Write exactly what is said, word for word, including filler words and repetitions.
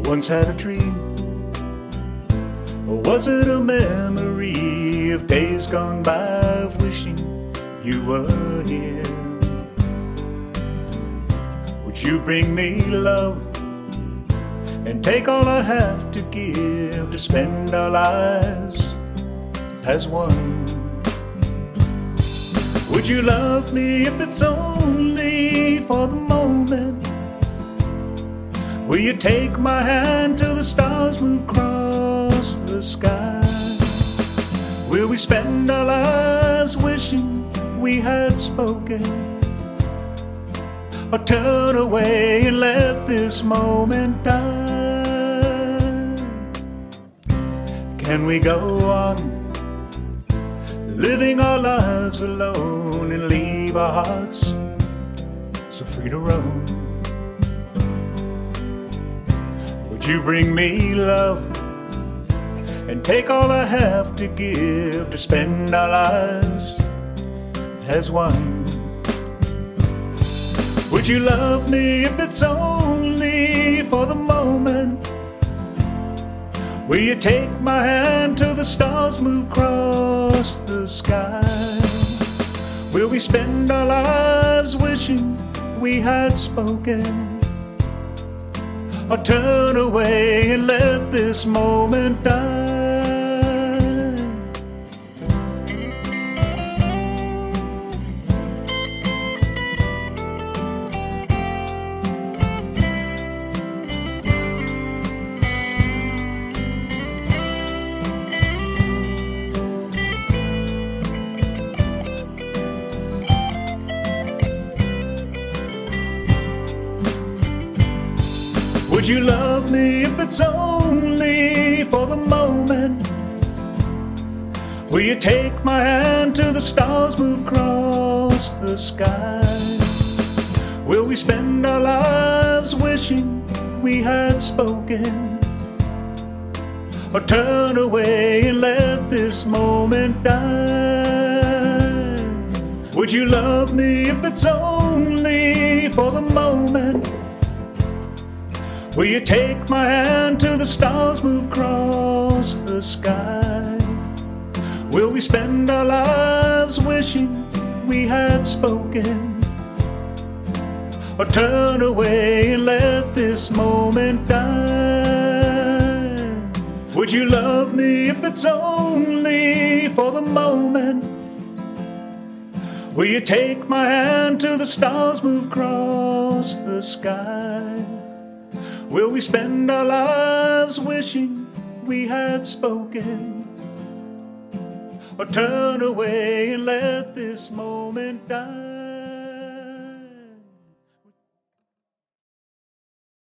once had a dream, or was it a memory of days gone by of wishing you were here? Would you bring me love and take all I have to give to spend our lives as one? Would you love me if it's only for the moment? Will you take my hand till the stars move across the sky? Will we spend our lives wishing we had spoken, or turn away and let this moment die? Can we go on living our lives alone and leave our hearts so free to roam? Would you bring me love and take all I have to give to spend our lives as one? Would you love me if it's only for the moment? Will you take my hand till the stars move across the sky? Will we spend our lives wishing we had spoken, or turn away and let this moment die? Would you love me if it's only for the moment? Will you take my hand till the stars move across the sky? Will we spend our lives wishing we had spoken, or turn away and let this moment die? Would you love me if it's only for the moment? Will you take my hand till the stars move across the sky? Will we spend our lives wishing we had spoken, or turn away and let this moment die? Would you love me if it's only for the moment? Will you take my hand till the stars move across the sky? Will we spend our lives wishing we had spoken, or turn away and let this moment die?